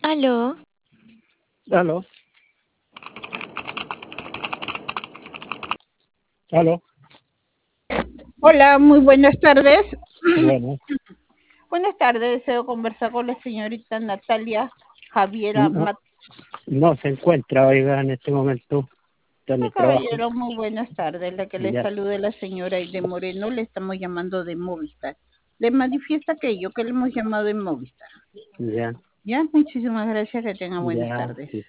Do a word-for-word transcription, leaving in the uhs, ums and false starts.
Aló, Aló, aló, Hola, muy buenas tardes. bueno, Buenas tardes, deseo conversar con la señorita Natalia Javiera no, Mat. no se encuentra, oiga, en este momento está en el trabajo. Caballero, muy buenas tardes. La que le Ya, saluda es la señora Aide Moreno, le estamos llamando de Movistar. Le manifiesta aquello que le hemos llamado en Movistar. ya, Ya, muchísimas gracias, que tenga buenas ya, tardes. sí.